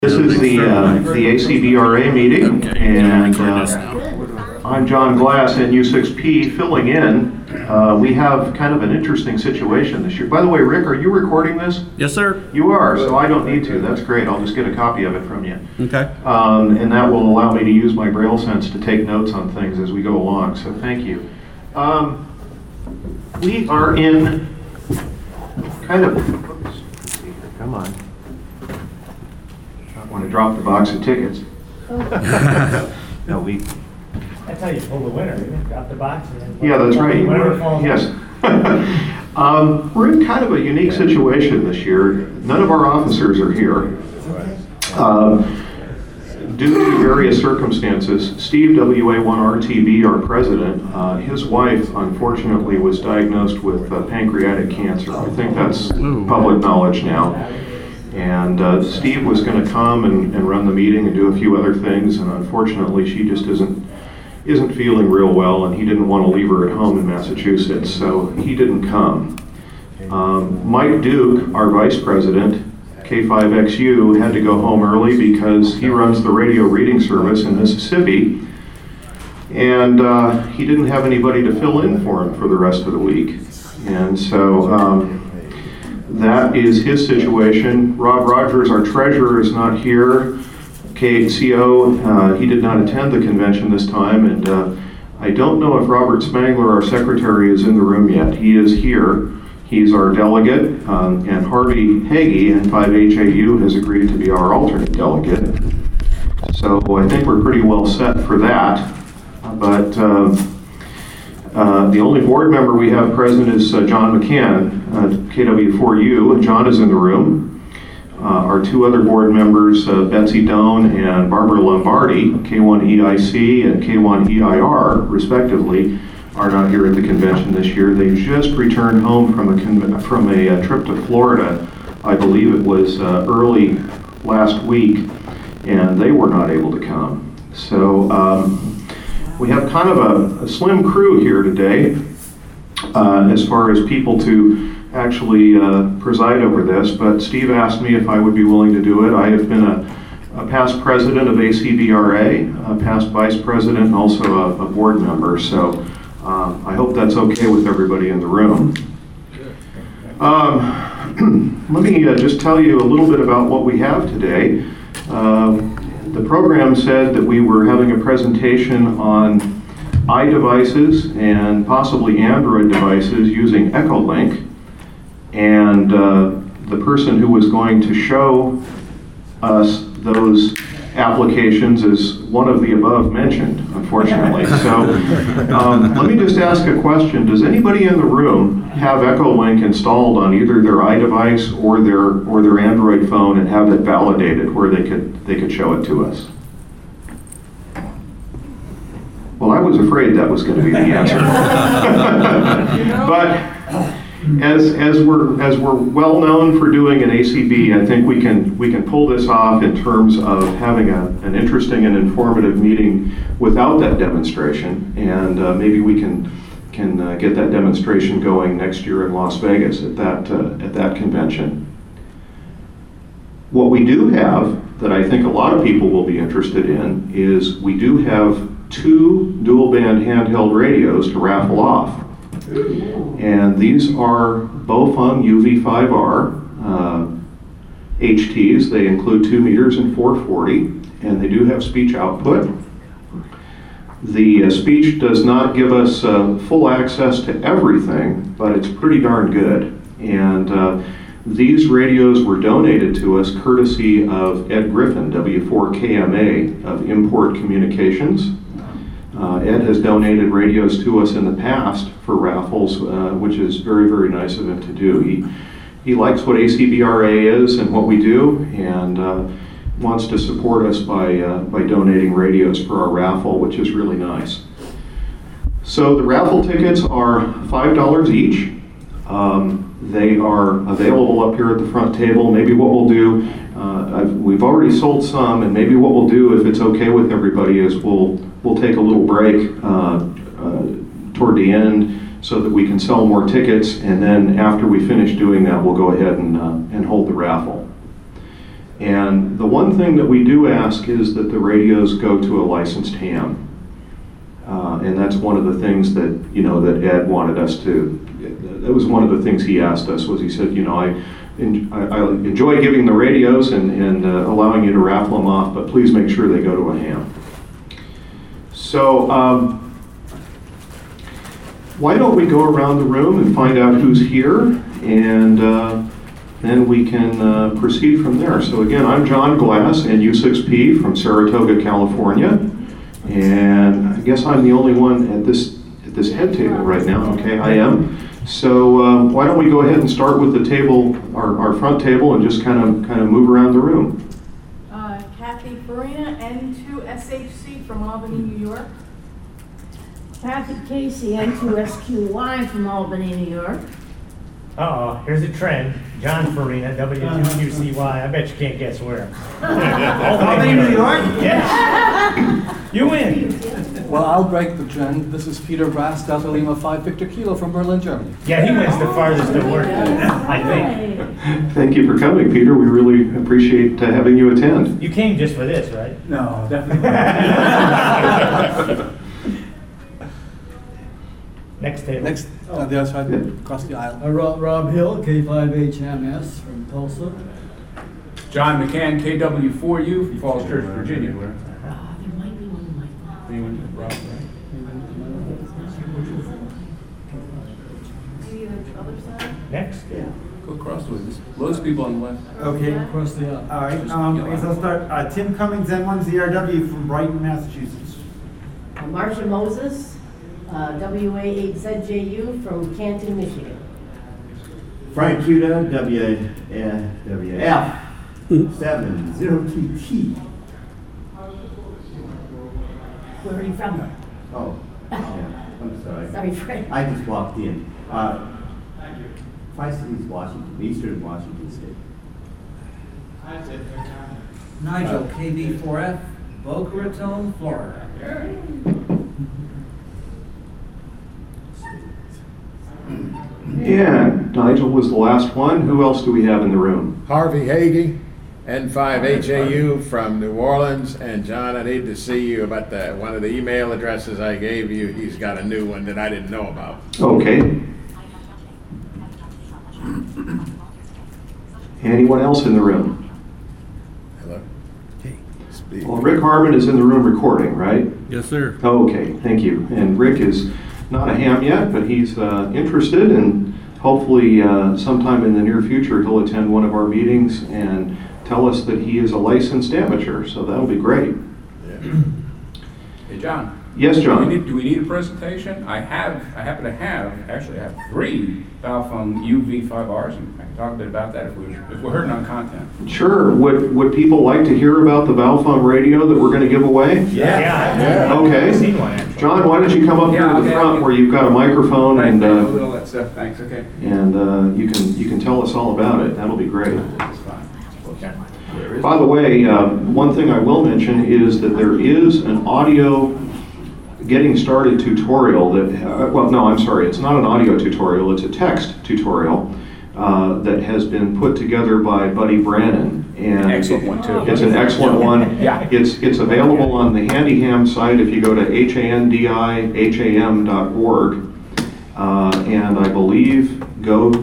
This is the ACBRA meeting, and I'm John Glass, NU6P, filling in. We have kind of an interesting situation this year. By the way, Rick, are you recording this? Yes, sir. You are, so I don't need to. That's great. I'll just get a copy of it from you. Okay. And that will allow me to use my Braille sense to take notes on things as we go along, so thank you. We are in kind of, oops, let's see here, come on. I want to drop the box of tickets. No, That's how you pull the winner, isn't it? Drop the box and then... Yeah, that's right. Whatever falls Yes. We're in kind of a unique situation this year. None of our officers are here. Due to various circumstances, Steve WA1RTB, our president, his wife unfortunately was diagnosed with pancreatic cancer. I think that's public knowledge now. And Steve was going to come and run the meeting and do a few other things, and unfortunately she just isn't feeling real well, and he didn't want to leave her at home in Massachusetts, so he didn't come. Mike Duke, our vice president, K5XU, had to go home early because he runs the radio reading service in Mississippi, and he didn't have anybody to fill in for him for the rest of the week. And so that is his situation. Rob Rogers, our treasurer, is not here. KCO, he did not attend the convention this time, and I don't know if Robert Spangler, our secretary, is in the room yet. He is here. He's our delegate, and Harvey Hagee, N5HAU, has agreed to be our alternate delegate. So I think we're pretty well set for that. But the only board member we have present is John McCann, KW4U, and John is in the room. Our two other board members, Betsy Doan and Barbara Lombardi, K1EIC and K1EIR, respectively, are not here at the convention this year. They just returned home from a trip to Florida. I believe it was early last week, and they were not able to come. So we have kind of a slim crew here today as far as people to actually preside over this, but Steve asked me if I would be willing to do it. I have been a past president of ACBRA, a past vice president, and also a board member, so I hope that's okay with everybody in the room. Let me just tell you a little bit about what we have today. The program said that we were having a presentation on iDevices and possibly Android devices using Echolink. And the person who was going to show us those applications is one of the above mentioned, unfortunately. So let me just ask a question. Does anybody in the room have Echolink installed on either their iDevice or their Android phone and have it validated where they could show it to us? Well, I was afraid that was going to be the answer. But as we're well known for doing an ACB, I think we can pull this off in terms of having an interesting and informative meeting without that demonstration, and maybe we can get that demonstration going next year in Las Vegas at that convention. What we do have that I think a lot of people will be interested in is we do have 2 dual band handheld radios to raffle off. And these are both on UV5R HTs. They include 2 meters and 440, and they do have speech output. The speech does not give us full access to everything, but it's pretty darn good. And these radios were donated to us courtesy of Ed Griffin, W4KMA of Import Communications. Ed has donated radios to us in the past for raffles, which is very, very nice of him to do. He likes what ACBRA is and what we do, and wants to support us by donating radios for our raffle, which is really nice. So the raffle tickets are $5 each. They are available up here at the front table. Maybe what we'll do, we've already sold some, and maybe what we'll do, if it's okay with everybody, is we'll take a little break toward the end so that we can sell more tickets, and then after we finish doing that, we'll go ahead and hold the raffle. And the one thing that we do ask is that the radios go to a licensed ham. And that's one of the things that, that Ed wanted us to, that was one of the things he asked us, was he said, I enjoy giving the radios and allowing you to raffle them off, but please make sure they go to a ham. So why don't we go around the room and find out who's here, and then we can proceed from there. So again, I'm John Glass, NU6P from Saratoga, California. And I guess I'm the only one at this head table right now. Okay, I am. So why don't we go ahead and start with the table, our front table, and just kind of move around the room. Kathy Farina, N2SHC from Albany, New York. Kathy Casey, N2SQY from Albany, New York. Uh-oh, here's a trend. John Farina, W2QCY. I bet you can't guess where. Albany, New York? Yes. You win. Well, I'll break the trend. This is Peter Brass, Delta Lima 5 Victor Kilo from Berlin, Germany. Yeah, he wins the farthest to work, I think. Thank you for coming, Peter. We really appreciate having you attend. You came just for this, right? No, definitely not. Next table. Next, the other side, across the aisle. Rob Hill, K5HMS from Tulsa. John McCann, KW4U from Falls Church, Virginia. There might be one like that. Anyone? Rob, right? Maybe the other side? Next. Go across the way. There's loads of people on the left. Okay, across the aisle. All right, I guess I'll start. Tim Cummings, N1ZRW from Brighton, Massachusetts. Marsha Moses, WA8ZJU from Canton, Michigan. Frank Cuda, WF 702T. Where are you from? Oh, yeah, I'm sorry. Sorry, Frank. I just walked in. Tri-Cities, Washington, Eastern Washington State. Nigel, KV4F, Boca Raton, Florida. And Nigel was the last one. Who else do we have in the room? Harvey Hagee, N5HAU from New Orleans. And John, I need to see you about one of the email addresses I gave you. He's got a new one that I didn't know about. Okay. Anyone else in the room? Hello? Hey, speak. Well, Rick Harmon is in the room recording, right? Yes, sir. Okay, thank you. And Rick is not a ham yet, but he's interested, and hopefully sometime in the near future he'll attend one of our meetings and tell us that he is a licensed amateur, so that'll be great. Yeah. Hey, John. Yes, John? Do we need a presentation? I happen to have 3 Valfung UV5Rs, and I can talk a bit about that if we're hurting on content. Sure. Would people like to hear about the Valfung radio that we're going to give away? Yeah. Okay. I've seen one, actually. John, why don't you come up here to the front where you've got a microphone and all that stuff. Thanks. Okay. and you can tell us all about it. That'll be great. That's fine. Okay. By the way, one thing I will mention is that there is an audio getting started tutorial that, well, no, I'm sorry, it's not an audio tutorial, it's a text tutorial that has been put together by Buddy Brannon. And excellent one, too. It's an excellent one. Yeah. It's available on the Handiham site if you go to handiham.org, and I believe go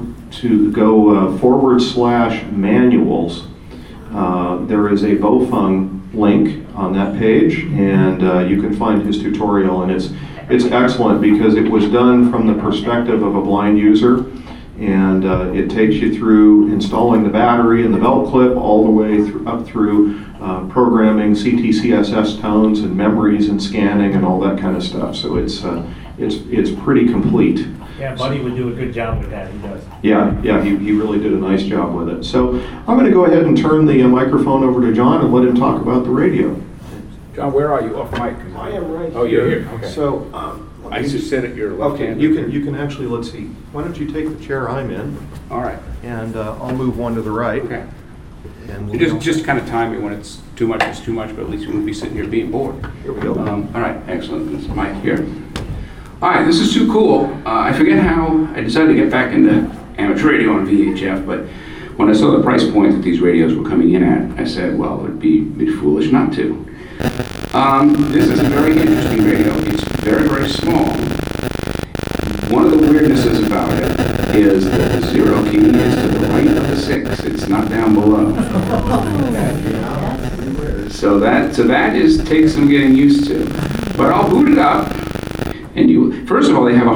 /manuals. There is a Bofung link on that page, and you can find his tutorial, and it's excellent because it was done from the perspective of a blind user, and it takes you through installing the battery and the belt clip all the way up through programming CTCSS tones and memories and scanning and all that kind of stuff. So it's pretty complete. Yeah, Buddy would do a good job with that. He does. Yeah, he really did a nice job with it. So I'm going to go ahead and turn the microphone over to John and let him talk about the radio. John, where are you? Off mic? I am right Oh, you're here. Okay. So I just sit at your left okay, hand. you can actually, let's see. Why don't you take the chair I'm in, All right. and I'll move one to the right. Okay. And You just kind of time me when it's too much, but at least we won't be sitting here being bored. Here we go. All right, excellent. This mic here. All right, this is too cool. I forget how I decided to get back into amateur radio on VHF, but when I saw the price point that these radios were coming in at, I said, well, it'd be foolish not to. This is a very interesting radio. It's very, very small. One of the weirdnesses about it is that the 0 key is to the right of the 6. It's not down below. So that takes some getting used to. But I'll boot it up, and first of all, they have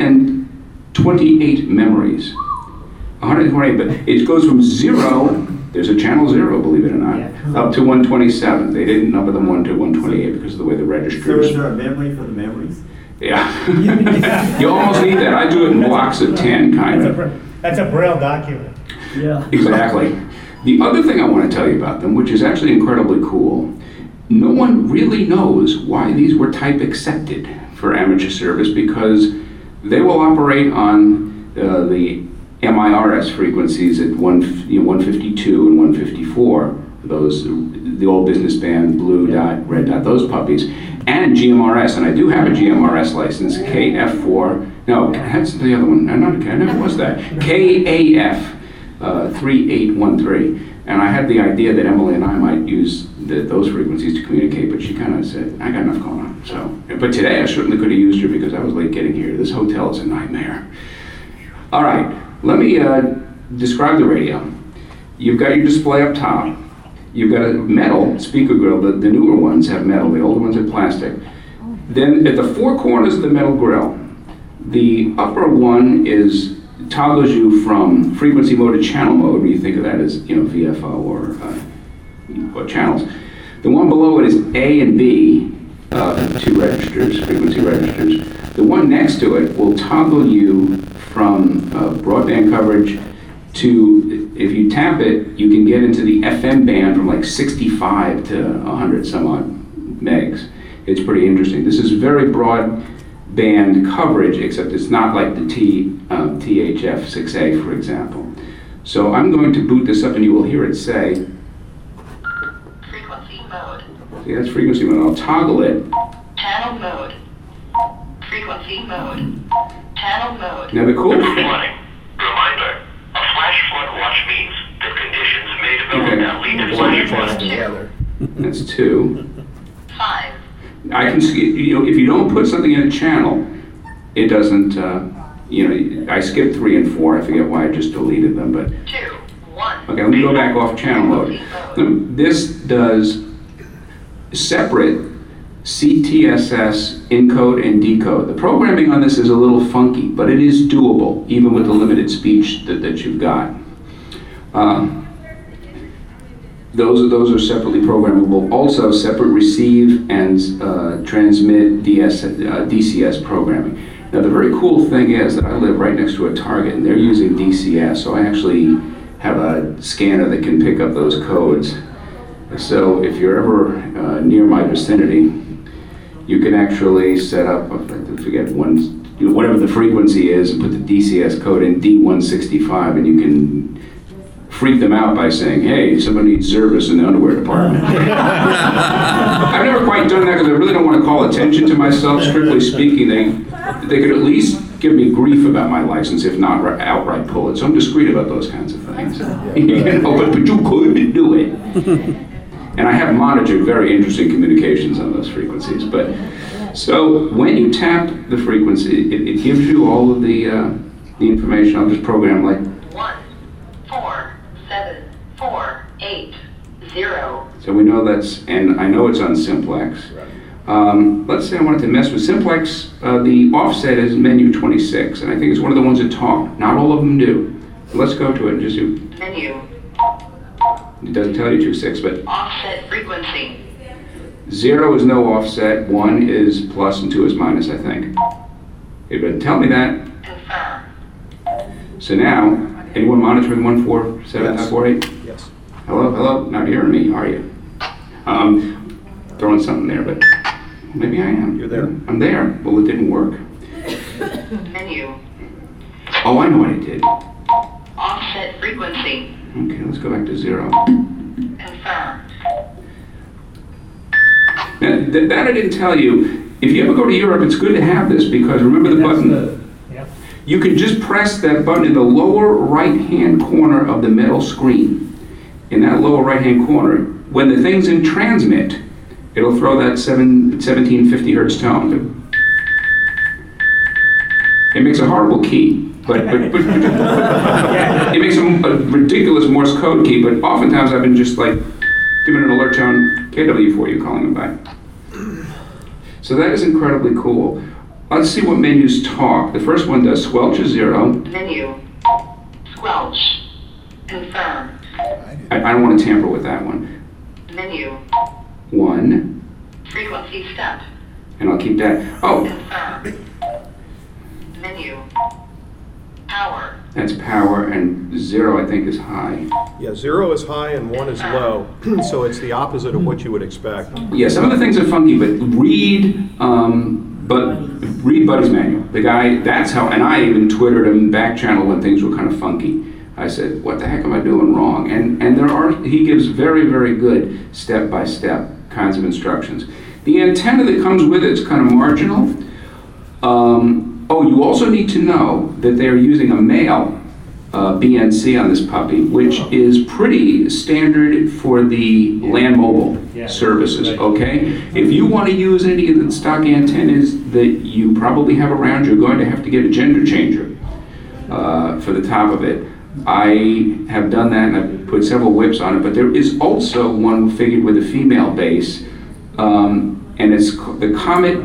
128 memories. 128, but it goes from 0, there's a channel 0, believe it or not, up to 127. They didn't number them 1 to 128 because of the way the So registers. is there a memory for the memories? Yeah. You almost need that. I do it in blocks of 10, kind of. That's a Braille document. Yeah. Exactly. The other thing I want to tell you about them, which is actually incredibly cool, no one really knows why these were type accepted for amateur service, because they will operate on the MIRS frequencies at 152 and 154, those, the old business band, blue dot, red dot, those puppies, and GMRS, and I do have a GMRS license, KF4, no, that's the other one, I never was that, KAF 3813, and I had the idea that Emily and I might use those frequencies to communicate, but she kind of said, I got enough going on, so. But today I certainly could have used her because I was late getting here. This hotel is a nightmare. All right, let me describe the radio. You've got your display up top. You've got a metal speaker grill. The newer ones have metal, the older ones have plastic. Then at the 4 corners of the metal grill, the upper one toggles you from frequency mode to channel mode, when you think of that as, VFO or channels. The one below it is A and B, 2 registers, frequency registers. The one next to it will toggle you from broadband coverage to, if you tap it, you can get into the FM band from like 65 to 100 some odd megs. It's pretty interesting. This is very broad band coverage, except it's not like the THF-6A, for example. So I'm going to boot this up and you will hear it say, frequency mode. See, that's frequency mode. I'll toggle it. Channel mode. Frequency mode. Channel mode. Now the cool Warning. Reminder. A flash flood watch means that conditions may develop that lead to flash flood. That's 2. 5. I can see, if you don't put something in a channel, it doesn't, I skipped 3 and 4. I forget why I just deleted them, but. 2. 1. Okay, let me go back off channel mode. This does separate CTSS encode and decode. The programming on this is a little funky, but it is doable, even with the limited speech that you've got. Those are separately programmable. Also, separate receive and transmit DCS programming. Now, the very cool thing is that I live right next to a Target, and they're using DCS, so I actually have a scanner that can pick up those codes. So if you're ever near my vicinity, you can actually set up, I forget, whatever the frequency is, and put the DCS code in D165, and you can freak them out by saying, hey, somebody needs service in the underwear department. I've never quite done that because I really don't want to call attention to myself. Strictly speaking, they could at least give me grief about my license, if not outright pull it. So I'm discreet about those kinds of things. But you could do it. And I have monitored very interesting communications on those frequencies. But so when you tap the frequency, it gives you all of the information. I'll just program like 1 4 7 4 8 0. So we know that's, and I know it's on simplex. Let's say I wanted to mess with simplex. The offset is menu 26, and I think it's one of the ones that talk. Not all of them do. So let's go to it and just do. Menu. It doesn't tell you 26, but Offset frequency. 0 is no offset, 1 is plus, and 2 is minus, I think. It doesn't tell me that. Confirm. So now, anyone monitoring 147.48? Yes. Hello? Not hearing me, are you? Throwing something there, but maybe I am. You're there. I'm there. Well, it didn't work. Menu. Oh, I know what I did. Offset frequency. Okay, let's go back to 0. Confirm. Now, that I didn't tell you. If you ever go to Europe, it's good to have this because remember the button. You can just press that button in the lower right-hand corner of the metal screen. In that lower right-hand corner, when the thing's in transmit, it'll throw that 1750 hertz tone. It makes a horrible key, but it makes a ridiculous Morse code key, but oftentimes I've been just like giving an alert tone, KW for you, calling them back. So that is incredibly cool. Let's see what menus talk. The first one does squelch is 0. Menu. Squelch. Confirm. I don't want to tamper with that one. Menu. 1. Frequency step. And I'll keep that. Oh, Confirm. Menu. Power. that's power, and 0 I think is high. Yeah, 0 is high and 1 is low, so it's the opposite of what you would expect. Yeah, some of the things are funky, but read Buddy's manual. The guy, that's how, and I even Twittered him back channel when things were kind of funky. I said, what the heck am I doing wrong? And he gives very, very good step-by-step kinds of instructions. The antenna that comes with it is kind of marginal. You also need to know that they're using a male BNC on this puppy, which is pretty standard for the land mobile services, okay? If you want to use any of the stock antennas that you probably have around, you're going to have to get a gender changer for the top of it. I have done that and I've put several whips on it, but there is also one figured with a female base, and it's the Comet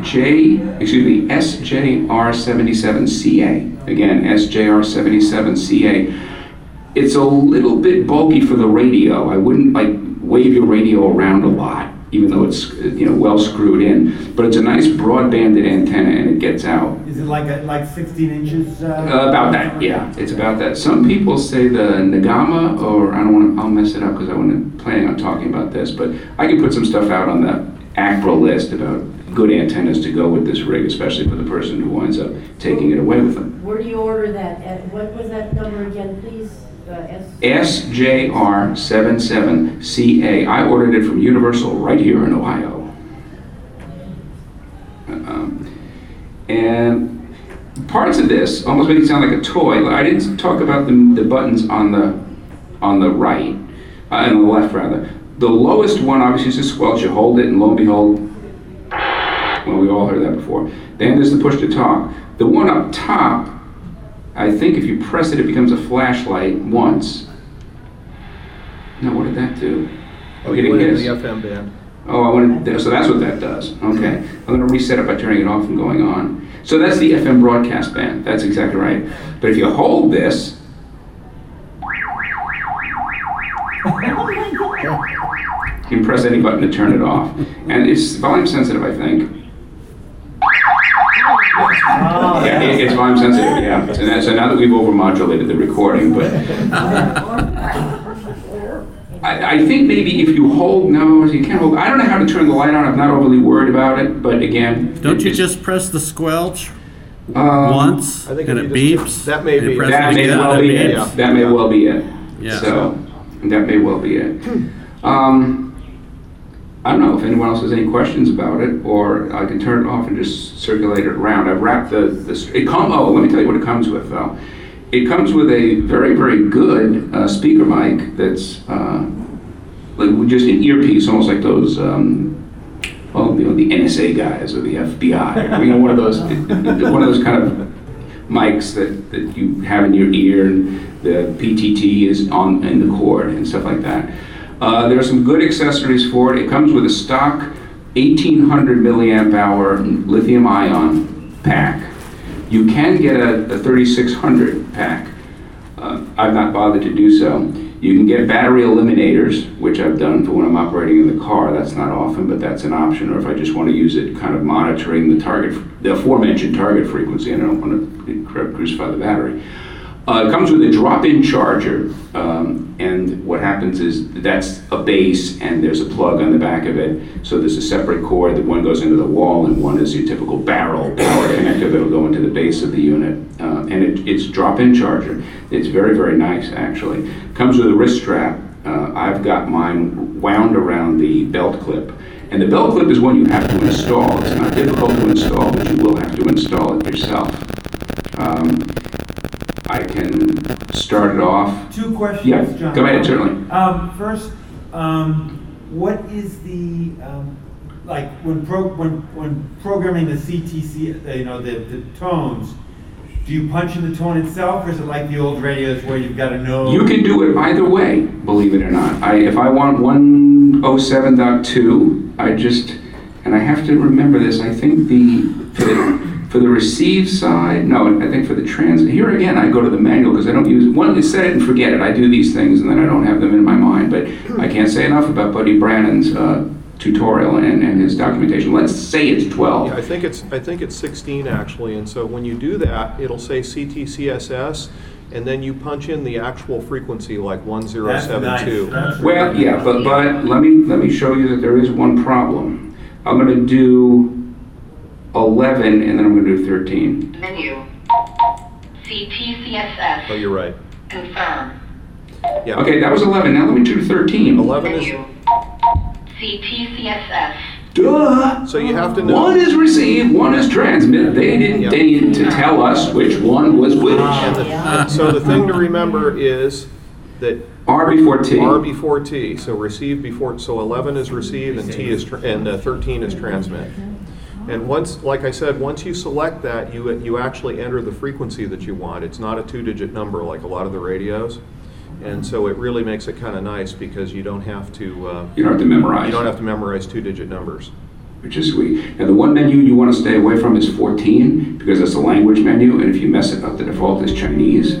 SJR77CA. Again, SJR77CA. It's a little bit bulky for the radio. I wouldn't like wave your radio around a lot, even though it's well screwed in. But it's a nice broad-banded antenna, and it gets out. Is it like 16 inches? About that, yeah. It's about that. Some people say the Nagama, or I'll mess it up because I wasn't planning on talking about this, but I can put some stuff out on the ACPRA list about good antennas to go with this rig, especially for the person who winds up taking it away with them. Where do you order that? What was that number again, please? SJR77CA. I ordered it from Universal right here in Ohio. And parts of this almost make it sound like a toy. I didn't talk about the buttons on the right, on the left rather. The lowest one obviously is a squelch. You hold it and lo and behold, well, we all heard that before. Then there's the push to talk. The one up top, I think if you press it, it becomes a flashlight once. Now, what did that do? Oh, you went into the FM band. Oh, so that's what that does. Okay. I'm going to reset it by turning it off and going on. So that's the FM broadcast band. That's exactly right. But if you hold this, you can press any button to turn it off. And it's volume sensitive, I think. Yeah, it's volume sensitive, yeah. So now that we've overmodulated the recording, but I think maybe if you hold, no, you can't hold. I don't know how to turn the light on. I'm not overly worried about it, but again. Don't you just press the squelch once and it beeps? That may be. That may well be it. That may well be it. Yeah. So that may well be it. I don't know if anyone else has any questions about it, or I can turn it off and just circulate it around. I've wrapped let me tell you what it comes with, though. It comes with a very, very good speaker mic that's like just an earpiece, almost like those, the NSA guys or the FBI. One of those kind of mics that you have in your ear, and the PTT is in the cord and stuff like that. There are some good accessories for it. It comes with a stock 1800 milliamp hour lithium ion pack. You can get a 3600 pack. I've not bothered to do so. You can get battery eliminators, which I've done for when I'm operating in the car. That's not often, but that's an option. Or if I just want to use it kind of monitoring the aforementioned target frequency, and I don't want to crucify the battery. It comes with a drop-in charger, and what happens is that's a base and there's a plug on the back of it. So there's a separate cord that one goes into the wall and one is your typical barrel power connector that'll go into the base of the unit. And it's drop-in charger. It's very, very nice, actually. Comes with a wrist strap. I've got mine wound around the belt clip. And the belt clip is one you have to install. It's not difficult to install, but you will have to install it yourself. I can start it off. 2 questions, Yeah, John. go ahead, certainly. First, what is the, like, when programming the CTC, the tones, do you punch in the tone itself, or is it like the old radios where you've got to know? You can do it either way, believe it or not. If I want 107.2, and I have to remember this, I think for the receive side, no, I think for the here again, I go to the manual because I don't use, set it and forget it. I do these things and then I don't have them in my mind, but I can't say enough about Buddy Brannon's tutorial and his documentation. Let's say it's 12. Yeah, I think it's 16 actually, and so when you do that, it'll say CTCSS, and then you punch in the actual frequency like 1072. Well, yeah, but let me show you that there is one problem. I'm going to do 11 and then I'm going to do 13. Menu. CTCSS. Oh, you're right. Confirm. Yeah. Okay, that was 11. Now let me do 13. 11 is. Menu. CTCSS. Duh! So you have to know. One is receive, one is transmit. They didn't deign to tell us which one was which. So the thing to remember is that R before T. R before T. So receive before. So 11 is receive and T is 13 is transmit. And once, like I said, once you select that, you actually enter the frequency that you want. It's not a 2-digit number like a lot of the radios. And so it really makes it kind of nice because you don't have to. You don't have to memorize. You don't have to memorize 2-digit numbers. Which is sweet. And the one menu you want to stay away from is 14 because it's a language menu, and if you mess it up, the default is Chinese.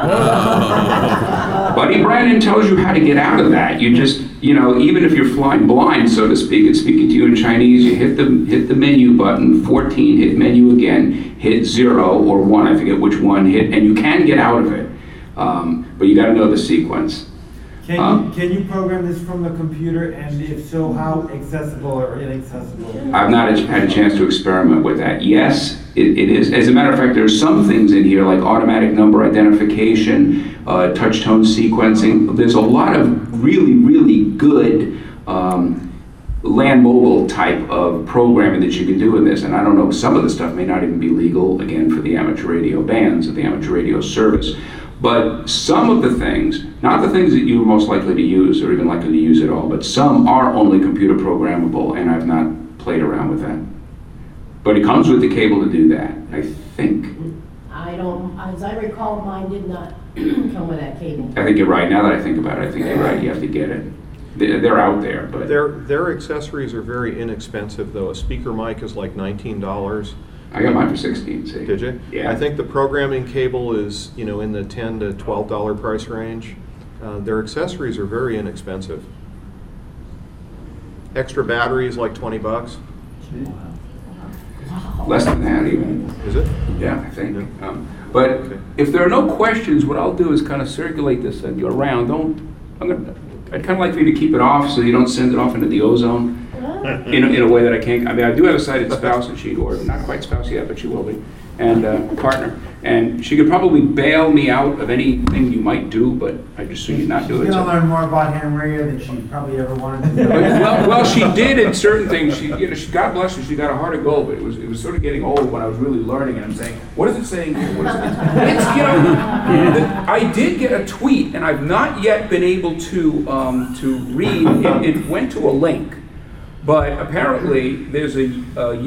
Buddy Brannon tells you how to get out of that. You just, even if you're flying blind, so to speak, it's speaking to you in Chinese. You hit the menu button, 14, hit menu again, hit 0 or 1, I forget which one, hit, and you can get out of it. But you got to know the sequence. Can you program this from the computer, and if so, how accessible or inaccessible? I've not had a chance to experiment with that. Yes, it is. As a matter of fact, there are some things in here like automatic number identification, touch tone sequencing. There's a lot of really, really good land mobile type of programming that you can do in this. And I don't know, some of the stuff may not even be legal, again, for the amateur radio bands or the amateur radio service. But some of the things, not the things that you're most likely to use or even likely to use at all, but some are only computer programmable, and I've not played around with that. But it comes with the cable to do that, I think. As I recall, mine did not come with that cable. I think you're right. Now that I think about it, I think you're right. You have to get it. They're out there, but their accessories are very inexpensive, though. A speaker mic is like $19. I got mine for 16. See? Did you? Yeah. I think the programming cable is, in the $10 to $12 price range. Their accessories are very inexpensive. Extra batteries like $20. Less than that even. Is it? Yeah, I think. But okay. If there are no questions, what I'll do is kind of circulate this around. I'd kind of like for you to keep it off so you don't send it off into the ozone. In a way that I can't. I mean, I do have a sighted spouse, and or not quite spouse yet, but she will be, and partner. And she could probably bail me out of anything you might do, but I'd just sooner not do it. She's going to learn more about ham radio than she probably ever wanted to do. Well, she did in certain things. She, God bless her, she got a heart of gold, but it was sort of getting old when I was really learning, and I'm saying, what is it saying here? What is it? I did get a tweet, and I've not yet been able to read. It went to a link. But apparently there's a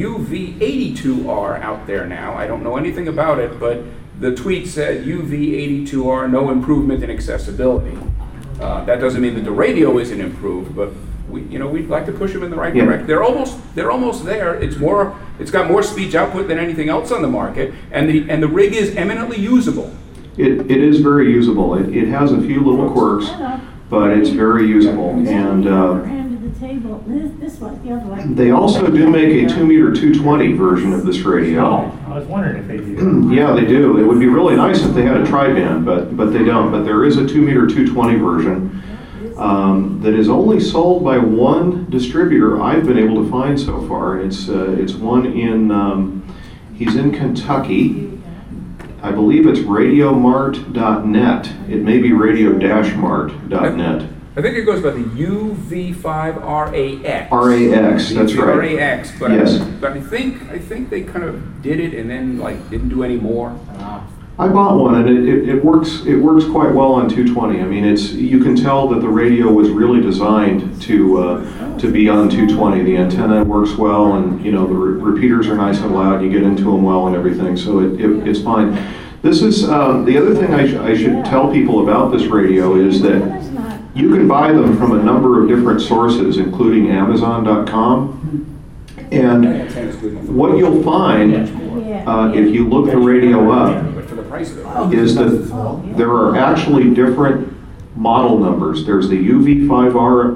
UV82R out there now. I don't know anything about it, but the tweet said UV82R, no improvement in accessibility. That doesn't mean that the radio isn't improved, but we'd like to push them in the right direction. They're almost there. It's got more speech output than anything else on the market, and the rig is eminently usable. It is very usable. It has a few little quirks, but it's very usable. And table. This one, the other one. They also do make a 2-meter 220 version of this radio. Oh, I was wondering if they do. Yeah, they do. It would be really nice if they had a tri-band, but they don't. But there is a 2-meter 220 version that is only sold by one distributor I've been able to find so far. It's one in he's in Kentucky. I believe it's radiomart.net. It may be radio-mart.net. I think it goes by the UV5RAX. RAX, that's right. RAX, but yes. But I think they kind of did it and then didn't do any more. I bought one, and it works quite well on 220. I mean, you can tell that the radio was really designed to be on 220. The antenna works well, and the repeaters are nice and loud. You get into them well and everything, so it's fine. This is the other thing I should tell people about this radio is that you can buy them from a number of different sources, including Amazon.com. And what you'll find if you look the radio up is that there are actually different model numbers. There's the UV5R,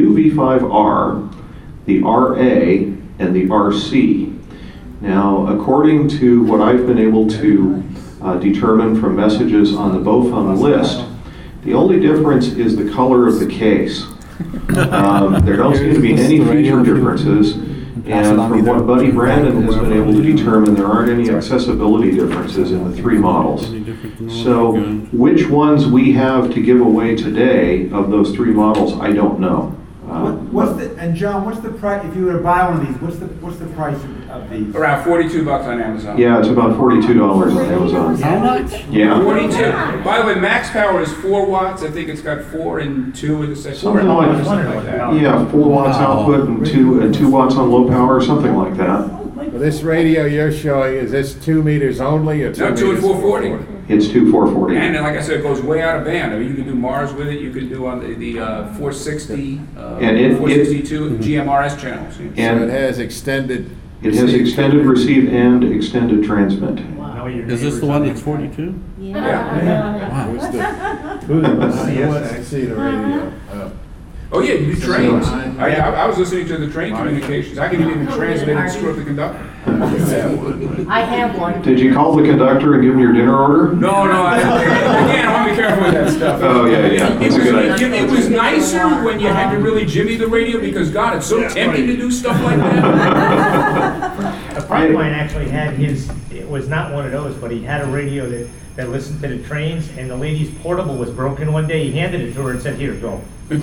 the RA, and the RC. Now, according to what I've been able to determine from messages on the BOFUN list, the only difference is the color of the case. There don't seem to be any feature differences. And from what Buddy Brandon has been able to determine, there aren't any accessibility differences in the three models. So which ones we have to give away today of those three models, I don't know. John, what's the price, if you were to buy one of these, what's the price of these? Around $42 on Amazon. Yeah, it's about $42 on Amazon. How much? Yeah. 42. By the way, max power is 4 watts. I think it's got 4 and 2 in the section. Something like that. Yeah, 4 watts output and 2 watts on low power, something like that. Well, this radio you're showing, is this 2 meters only or 2 No, meters? 2 and 440. It's 2,440. And like I said, it goes way out of band. I mean, you can do Mars with it. You can do on the 460, And 462 GMRS channels. So it has extended. It has extended receive and extended transmit. Is this the one that's 42? Yeah. Who's the, who wants to see the radio? Oh yeah, you do trains. I was listening to the train communications. I can even translate and screw up the conductor. I have one. Did you call the conductor and give him your dinner order? No, again, I want to be careful with that stuff. Oh, yeah, that's a good idea. It was nicer when you had to really jimmy the radio because, God, it's so tempting to do stuff like that. A friend of mine actually had his, it was not one of those, but he had a radio that listened to the trains, and the lady's portable was broken one day. He handed it to her and said, "Here, go."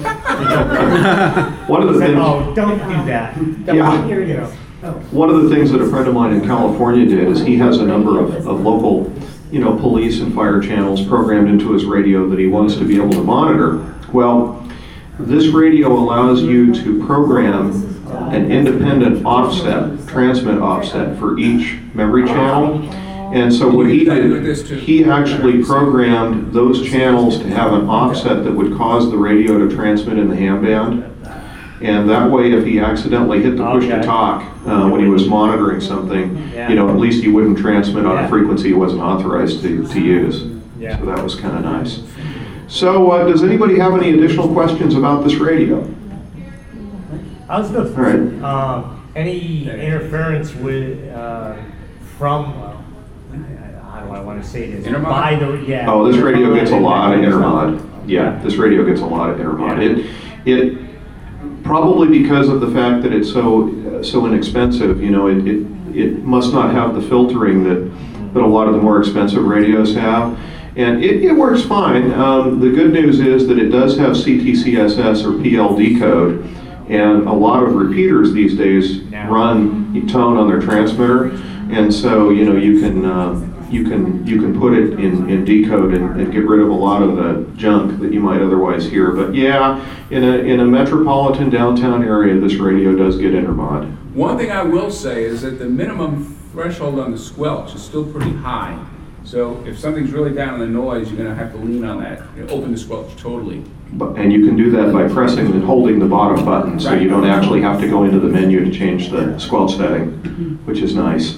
One of the things. Oh, don't do that. Yeah. Here it is. One of the things that a friend of mine in California did is he has a number of local, police and fire channels programmed into his radio that he wants to be able to monitor. Well, this radio allows you to program an independent offset, transmit offset for each memory channel. And so what he did, he actually programmed those channels to have an offset that would cause the radio to transmit in the ham band. And that way, if he accidentally hit the push to talk when he was monitoring something, at least he wouldn't transmit on a frequency he wasn't authorized to use. Yeah. So that was kind of nice. So does anybody have any additional questions about this radio? I was good. All right. Any interference with, from, how do I want to say this? Intermod? By the, yeah. Oh, this radio gets a lot of intermod. Yeah, this radio gets a lot of intermod. It probably because of the fact that it's so inexpensive, it must not have the filtering that a lot of the more expensive radios have. And it works fine. The good news is that it does have CTCSS or PLD code, and a lot of repeaters these days run tone on their transmitter, and so you can put it in decode and get rid of a lot of the junk that you might otherwise hear. But yeah, in a metropolitan downtown area, this radio does get intermod. One thing I will say is that the minimum threshold on the squelch is still pretty high. So if something's really down in the noise, you're going to have to lean on that. Open the squelch totally. And you can do that by pressing and holding the bottom button, so you don't actually have to go into the menu to change the squelch setting, which is nice.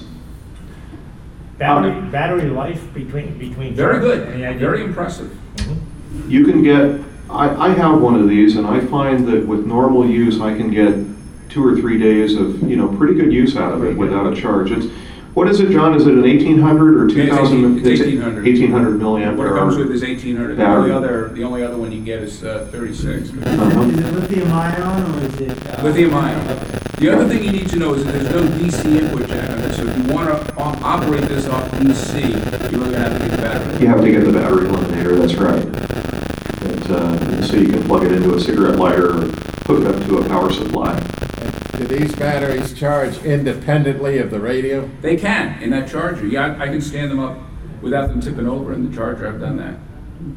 Battery life between. Very good. Very impressive. Mm-hmm. You can get. I have one of these, and I find that with normal use, I can get 2 or 3 days of pretty good use out of it without a charge. What is it, John? Is it an 1800 or 2000? It's 1800. 1800 milliamp What it hour. comes with is 1800. The only other one you get is 36. Is it lithium ion or is it? Lithium ion. The other thing you need to know is that there's no DC input jack on this. So if you want to operate this off DC, you're really going to have to get the battery. You have to get the battery eliminator. That's right. So you can plug it into a cigarette lighter or hook it up to a power supply. Do these batteries charge independently of the radio? They can in that charger. Yeah, I can stand them up without them tipping over in the charger. I've done that.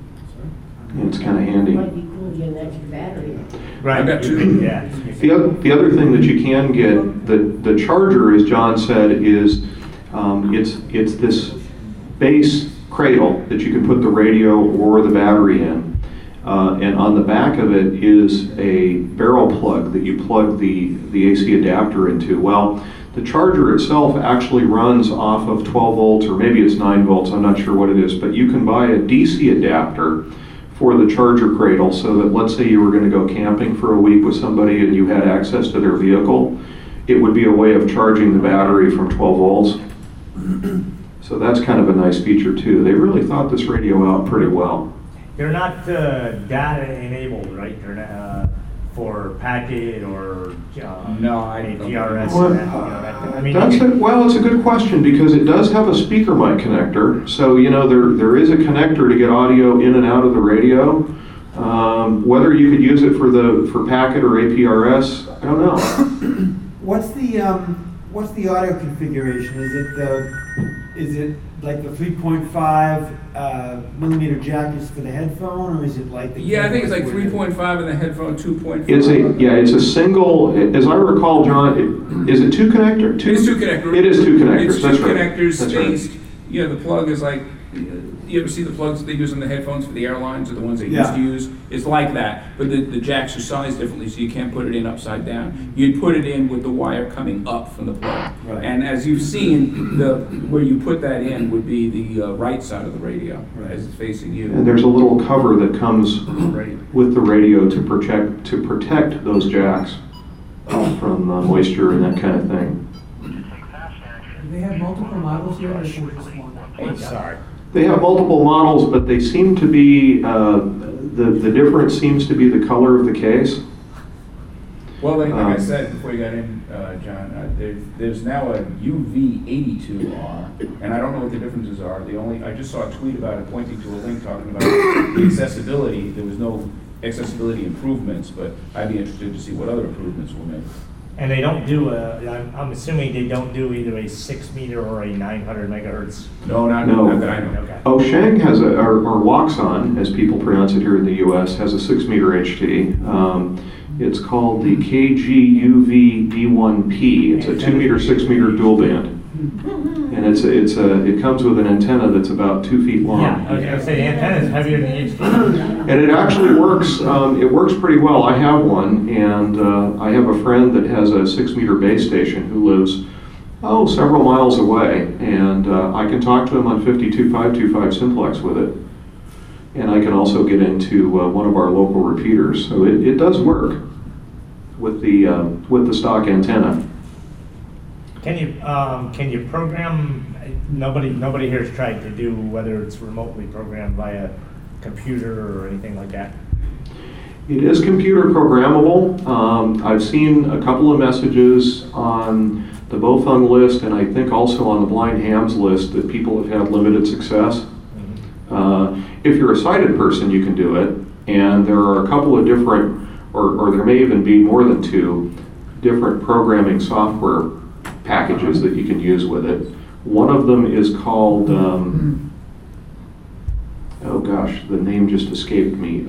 It's kind of handy. Might be cool to get an extra battery. Right. I've got two. Yeah. The other thing that you can get, the charger, as John said, is it's this base cradle that you can put the radio or the battery in. And on the back of it is a barrel plug that you plug the AC adapter into. Well, the charger itself actually runs off of 12 volts, or maybe it's 9 volts, I'm not sure what it is, but you can buy a DC adapter for the charger cradle, so that let's say you were going to go camping for a week with somebody and you had access to their vehicle, it would be a way of charging the battery from 12 volts. So that's kind of a nice feature too. They really thought this radio out pretty well. They're not data enabled, right? They're not, for packet or No, I don't PRS. Well, it's a good question, because it does have a speaker mic connector. So, there is a connector to get audio in and out of the radio. Whether you could use it for packet or APRS, I don't know. What's the audio configuration? Is it like the 3.5 millimeter jack is for the headphone, or is it like the? Yeah, I think it's like 3.5 in the headphone, 2.5. It's a single. As I recall, John, is it two connector? It's two connectors. It is two connectors. It's That's two right. connectors That's spaced. right. Yeah, the plug is like. You ever see the plugs that they use on the headphones for the airlines, or the ones they used to use? It's like that, but the jacks are sized differently, so you can't put it in upside down. You'd put it in with the wire coming up from the plug. Right. And as you've seen, where you put that in would be the right side of the radio, as it's facing you. And there's a little cover that comes with the radio to protect those jacks from moisture and that kind of thing. Do they have multiple models here, or is it just one? Oh, sorry. They have multiple models, but they seem to be, the difference seems to be the color of the case. Well, like I said before you got in, John, there's now a UV82R, and I don't know what the differences are. I just saw a tweet about it pointing to a link talking about the accessibility. There was no accessibility improvements, but I'd be interested to see what other improvements were made. And they don't do I'm assuming they don't do either a 6 meter or a 900 megahertz. No, not that I know. Okay. Sheng has or Waxon, as people pronounce it here in the U.S., has a 6 meter HT. It's called the KGUV-D1P. It's a 2 meter, 6 meter dual band. And it comes with an antenna that's about 2 feet long. Yeah, I was going to say the antenna is heavier than the HT. And it actually works. It works pretty well. I have one, and I have a friend that has a 6 meter base station who lives several miles away, and I can talk to him on 52525 simplex with it. And I can also get into one of our local repeaters. So it does work with the stock antenna. Can you program? Nobody here has tried to do, whether it's remotely programmed via computer or anything like that. It is computer programmable. I've seen a couple of messages on the Bofung list, and I think also on the Blind Hams list, that people have had limited success. If you're a sighted person, you can do it, and there are a couple of different, or there may even be more than 2 different programming software packages that you can use with it. One of them is called, the name just escaped me.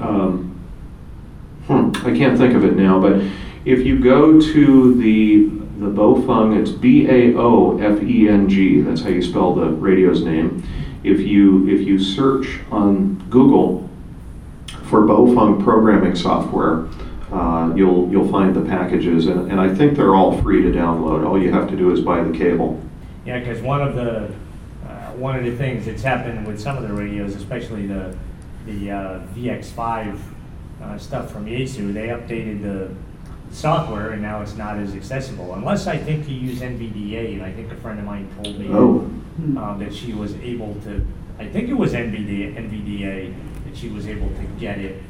I can't think of it now, but if you go to the Bofung, it's BAOFENG, that's how you spell the radio's name. If you search on Google for Bofung programming software, you'll find the packages, and I think they're all free to download. All you have to do is buy the cable. Yeah, because one of the things that's happened with some of the radios, especially the VX5 stuff from Yaesu, they updated the software, and now it's not as accessible. Unless I think you use NVDA, and I think a friend of mine told me that she was able to. I think it was NVDA that she was able to get it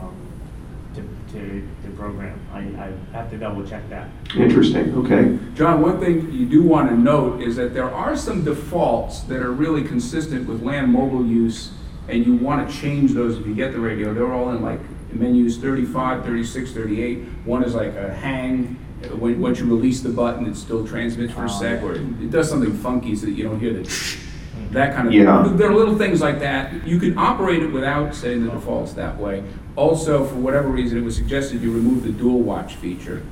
to program. I have to double check that. Interesting. Okay. John, one thing you do want to note is that there are some defaults that are really consistent with land mobile use, and you want to change those if you get the radio. They're all in like menus 35, 36, 38. One is like a hang. Once you release the button, it still transmits for a sec, or it does something funky so that you don't hear the that kind of Yeah. thing. There are little things like that. You can operate it without setting the defaults that way. Also, for whatever reason, it was suggested you remove the dual watch feature.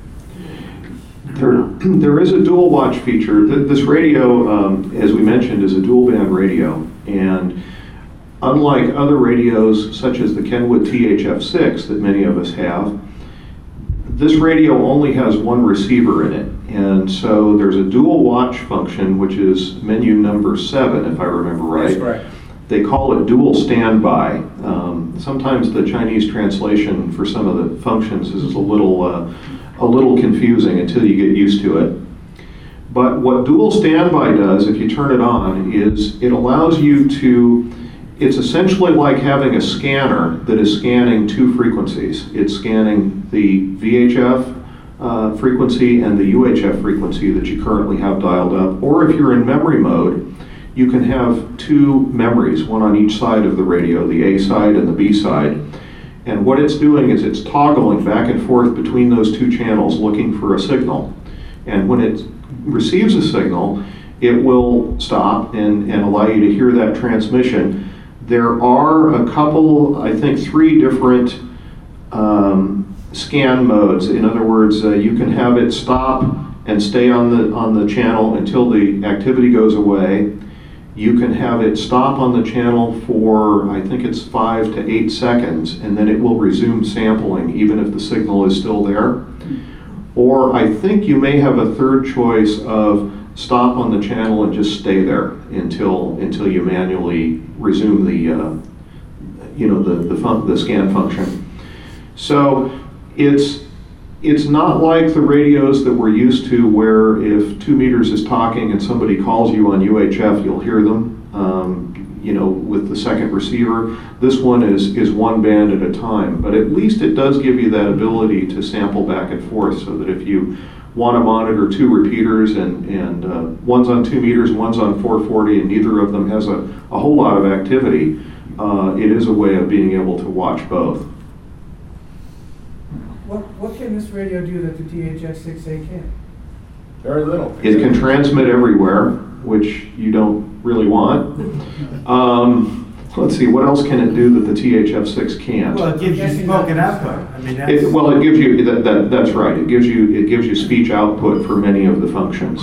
There is a dual watch feature. This radio, as we mentioned, is a dual band radio, and unlike other radios such as the Kenwood THF6 that many of us have, this radio only has one receiver in it. And so there's a dual watch function, which is menu number 7, if I remember right. That's correct. They call it dual standby. Sometimes the Chinese translation for some of the functions is a little confusing until you get used to it. But what dual standby does, if you turn it on, is it allows you to, it's essentially like having a scanner that is scanning 2 frequencies. It's scanning the VHF frequency and the UHF frequency that you currently have dialed up. Or if you're in memory mode, you can have 2 memories, one on each side of the radio, the A side and the B side. And what it's doing is it's toggling back and forth between those 2 channels looking for a signal. And when it receives a signal, it will stop and allow you to hear that transmission. There are a couple, I think 3 different scan modes. In other words, you can have it stop and stay on the channel until the activity goes away. You can have it stop on the channel for, I think it's 5 to 8 seconds, and then it will resume sampling even if the signal is still there. Or I think you may have a third choice of stop on the channel and just stay there until you manually resume the scan function. So it's not like the radios that we're used to where if 2 meters is talking and somebody calls you on UHF, you'll hear them, with the second receiver. This one is 1 band at a time, but at least it does give you that ability to sample back and forth so that if you want to monitor 2 repeaters and one's on 2 meters, one's on 440, and neither of them has a whole lot of activity, it is a way of being able to watch both. What can this radio do that the THF6A can't? Very little. It can transmit everywhere, which you don't really want. Let's see, what else can it do that the THF6 can't? Well, it gives you spoken output. I mean, that's... It gives you, that's right, it gives you speech output for many of the functions.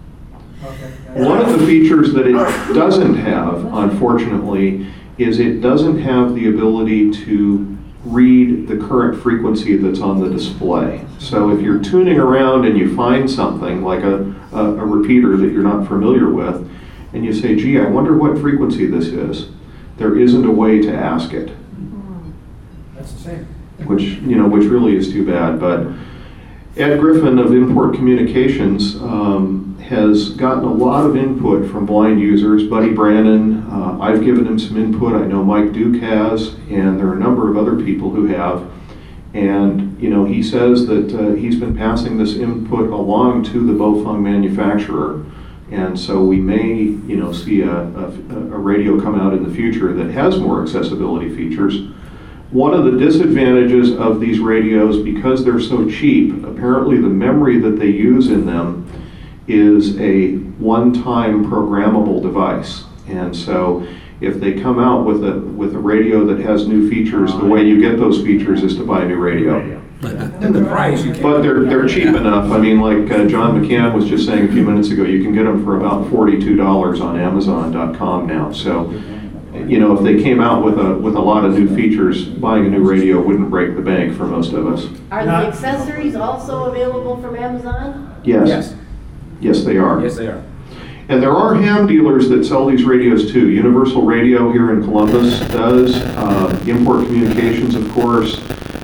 One of the features that it doesn't have, unfortunately, is it doesn't have the ability to read the current frequency that's on the display. So if you're tuning around and you find something like a repeater that you're not familiar with, and you say, gee, I wonder what frequency this is, there isn't a way to ask it. That's the same. Which really is too bad. But Ed Griffin of Import Communications has gotten a lot of input from blind users. Buddy Brannon, I've given him some input. I know Mike Duke has, and there are a number of other people who have. And he says that he's been passing this input along to the Bofeng manufacturer. And so we may, see a radio come out in the future that has more accessibility features. One of the disadvantages of these radios, because they're so cheap, apparently the memory that they use in them is a one-time programmable device. And so if they come out with a radio that has new features, the way you get those features is to buy a new radio. And the price, you can't. But they're cheap enough. I mean, like John McCann was just saying a few minutes ago, you can get them for about $42 on Amazon.com now. So, if they came out with a lot of new features, buying a new radio wouldn't break the bank for most of us. Are the accessories also available from Amazon? Yes. Yes, they are. Yes, they are. And there are ham dealers that sell these radios too. Universal Radio here in Columbus does. Import Communications, of course.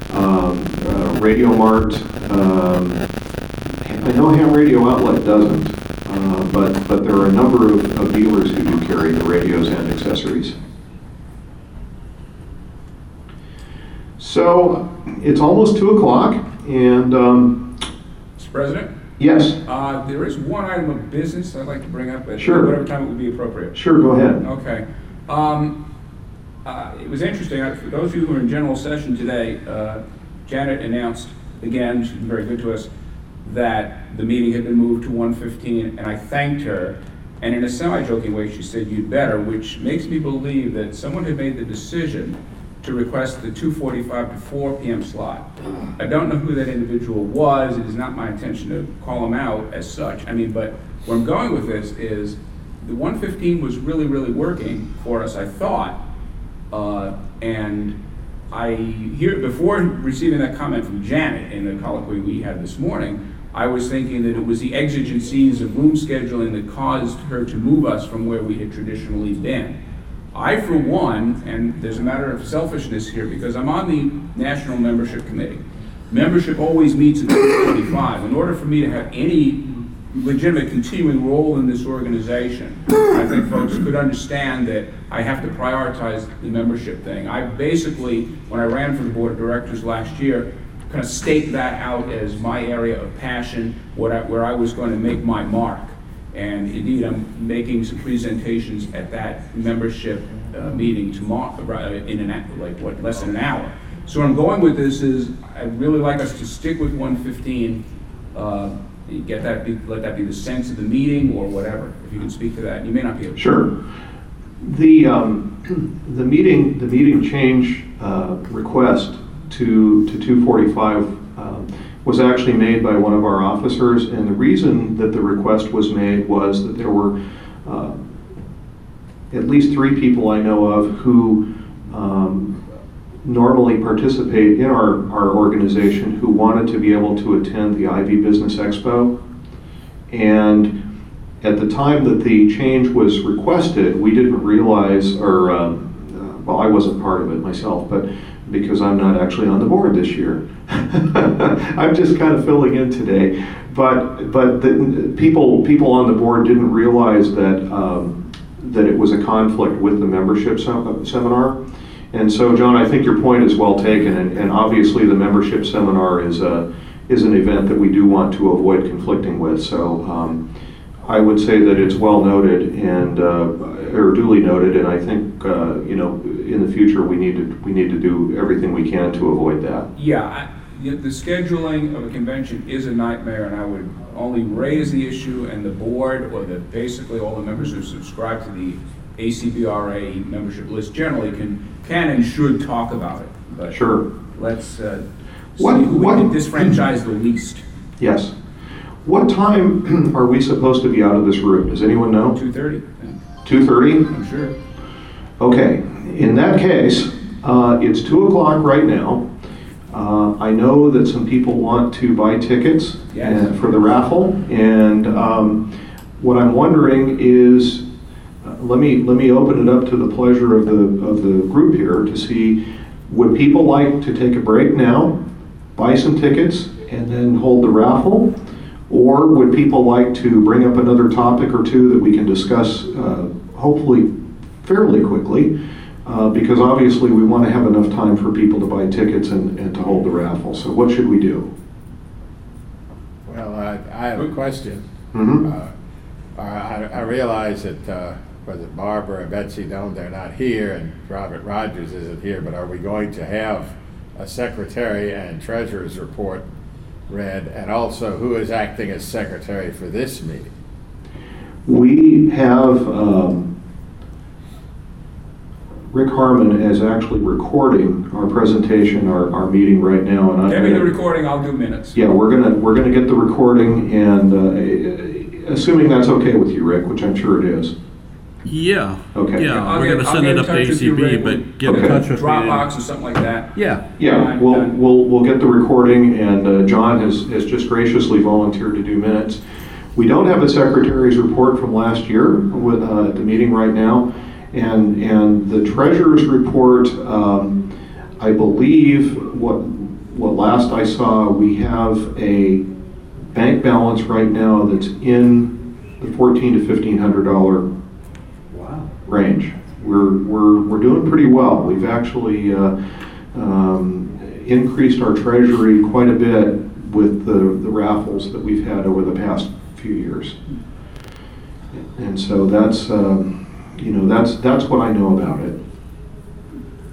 Radio Mart. I know Ham Radio Outlet doesn't, but there are a number of dealers who do carry the radios and accessories. So it's almost 2 o'clock, and Mr. President? Yes. There is one item of business I'd like to bring up at Sure. whatever time it would be appropriate. Sure, go ahead. Okay. It was interesting. For those of you who are in general session today, Janet announced again, she's been very good to us, that the meeting had been moved to 1:15, and I thanked her. And in a semi-joking way, she said, "You'd better," which makes me believe that someone had made the decision to request the 2:45 to 4 p.m. slot. I don't know who that individual was. It is not my intention to call him out as such. I mean, but where I'm going with this is the 1:15 was really, really working for us, I thought. And before receiving that comment from Janet in the colloquy we had this morning, I was thinking that it was the exigencies of room scheduling that caused her to move us from where we had traditionally been. I, for one, and there's a matter of selfishness here because I'm on the National Membership Committee. Membership always meets at 2:45. In order for me to have any legitimate continuing role in this organization, I think folks could understand that I have to prioritize the membership thing. I basically, when I ran for the board of directors last year, kind of staked that out as my area of passion, where I was going to make my mark. And indeed, I'm making some presentations at that membership meeting tomorrow, in less than an hour. So where I'm going with this is, I'd really like us to stick with 1:15. Let that be the sense of the meeting or whatever. If you can speak to that, you may not be able to. Sure. The meeting change request to 2:45 was actually made by one of our officers, and the reason that the request was made was that there were at least 3 people I know of who normally participate in our organization who wanted to be able to attend the Ivy Business Expo. And at the time that the change was requested, we didn't realize, well, I wasn't part of it myself, but because I'm not actually on the board this year. I'm just kind of filling in today. But the people on the board didn't realize that it was a conflict with the membership seminar. And so, John, I think your point is well taken, and obviously the membership seminar is an event that we do want to avoid conflicting with. So I would say that it's well noted and or duly noted, and I think in the future we need to do everything we can to avoid that. Yeah, the scheduling of a convention is a nightmare, and I would only raise the issue, and the board or basically all the members who subscribe to the ACBRA membership list generally can and should talk about it. But sure. Let's see who we can disfranchise the least. Yes. What time are we supposed to be out of this room? Does anyone know? 2:30. 2:30? I'm sure. Okay. In that case, it's 2 o'clock right now. I know that some people want to buy tickets for the raffle, and what I'm wondering is, let me open it up to the pleasure of the group here to see, would people like to take a break now, buy some tickets, and then hold the raffle? Or would people like to bring up another topic or two that we can discuss, hopefully fairly quickly, because obviously we want to have enough time for people to buy tickets and to hold the raffle. So what should we do? Well, I have a question. Mm-hmm. I realize that whether Barbara and Betsy Doan, they're not here, and Robert Rogers isn't here, but are we going to have a secretary and treasurer's report read, and also who is acting as secretary for this meeting? We have Rick Harmon is actually recording our presentation, our meeting right now, and Give me the recording. I'll do minutes. Yeah, we're gonna get the recording, and assuming that's okay with you, Rick, which I'm sure it is. Yeah. Okay. Yeah, we're gonna send it up to ACB, but get in touch with me. Dropbox or something like that. Yeah. Yeah, we'll get the recording, and John has just graciously volunteered to do minutes. We don't have a secretary's report from last year with at the meeting right now, and the treasurer's report, I believe what last I saw, we have a bank balance right now that's in the $1,400 to $1,500 range. We're doing pretty well. We've actually increased our treasury quite a bit with the raffles that we've had over the past few years, and so that's what I know about it.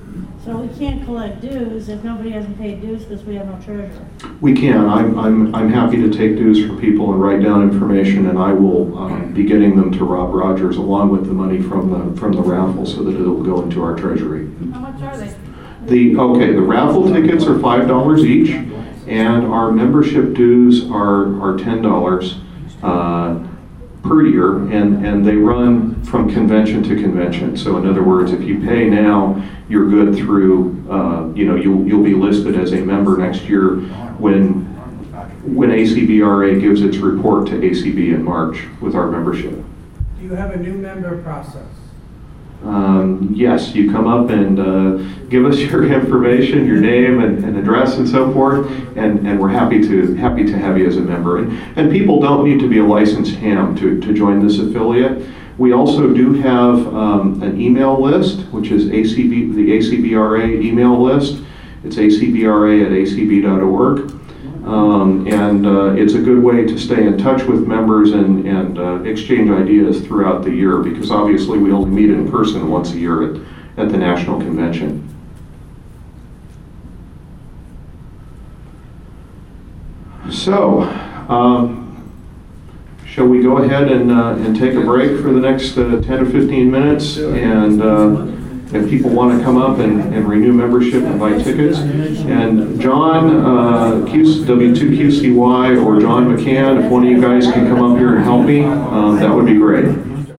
So we can't collect dues if nobody hasn't paid dues because we have no treasurer. We can. I'm happy to take dues from people and write down information, and I will be getting them to Rob Rogers along with the money from the raffle so that it'll go into our treasury. How much are they? The raffle tickets are $5 each, and our membership dues are $10 per year, and they run from convention to convention. So in other words, if you pay now, you're good through, you'll be listed as a member next year when ACBRA gives its report to ACB in March with our membership. Do you have a new member process? Yes, you come up and give us your information, your name and address and so forth, and we're happy to have you as a member. And people don't need to be a licensed ham to join this affiliate. We also do have an email list, which is the ACBRA email list. It's acbra@acb.org. And it's a good way to stay in touch with members and exchange ideas throughout the year, because obviously we only meet in person once a year at the National Convention. So, shall we go ahead and take a break for the next 10 to 15 minutes? And if people want to come up and renew membership and buy tickets. And John, W2QCY, or John McCann, if one of you guys can come up here and help me, that would be great.